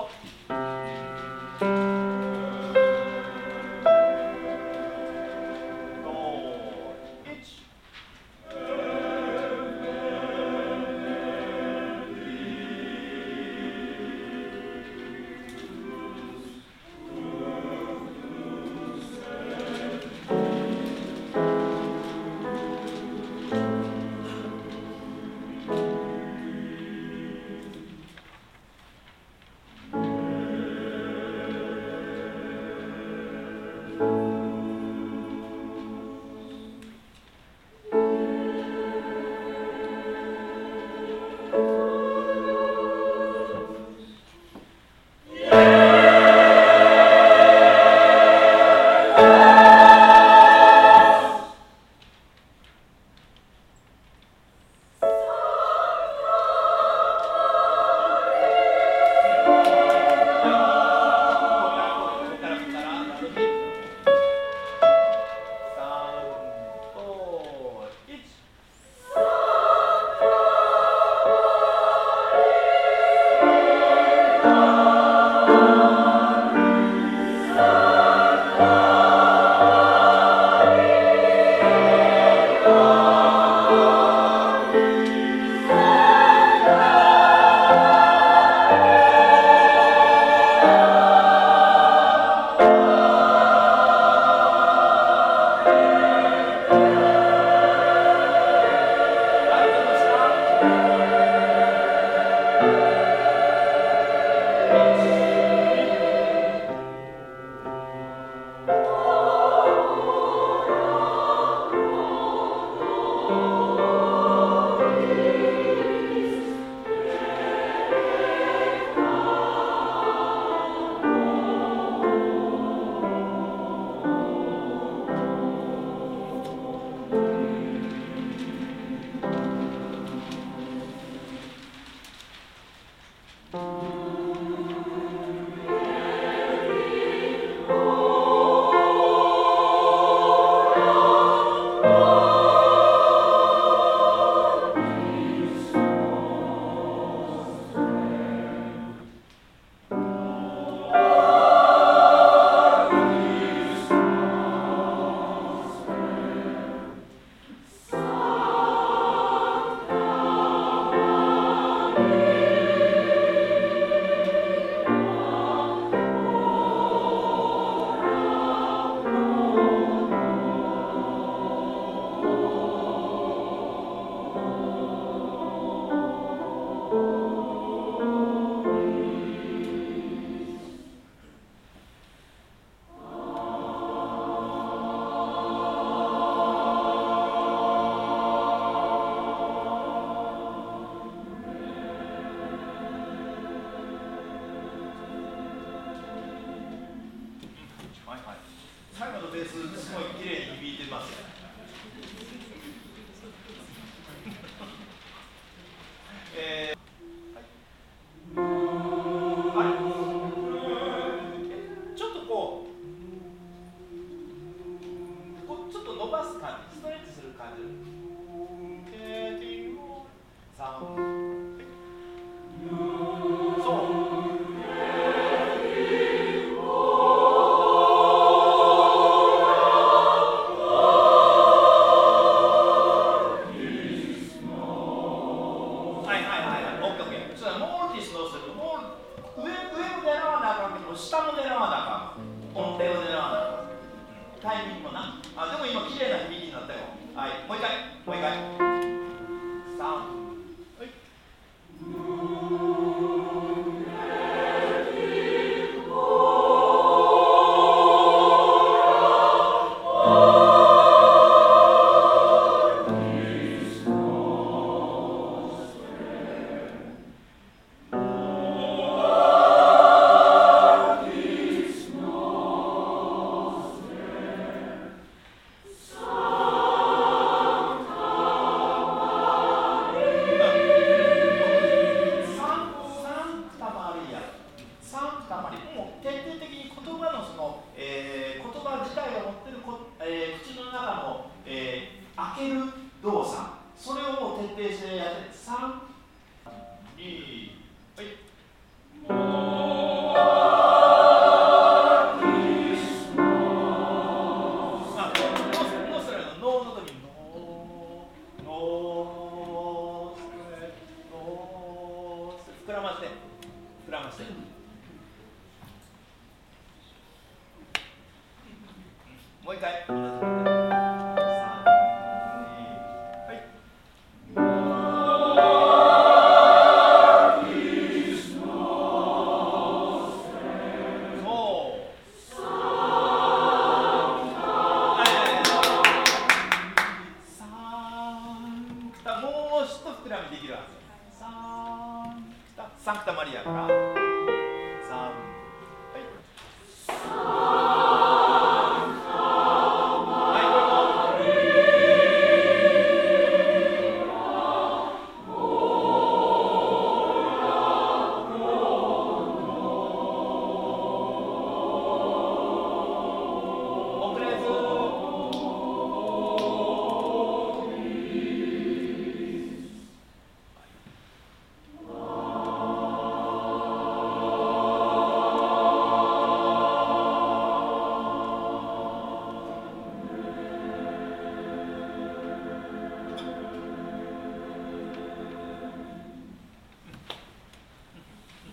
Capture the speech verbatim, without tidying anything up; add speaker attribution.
Speaker 1: と最後のベースすごい綺麗に響いてますよ。えーはい、ちょっとこう、こうちょっと伸ばす感じ、ストレッチする感じ。さん、そう。下も狙わなあかん。音程を狙わなあかん。タイミングもな。あ、でも今綺麗な響きになったよ。はい、もう一回、もう一回。さん。はい。開ける動作、それをもう徹底してやって、さん、に、はい。 膨らまして膨らましてもう一回同じことでさん、に、はいサンクタマリアからさん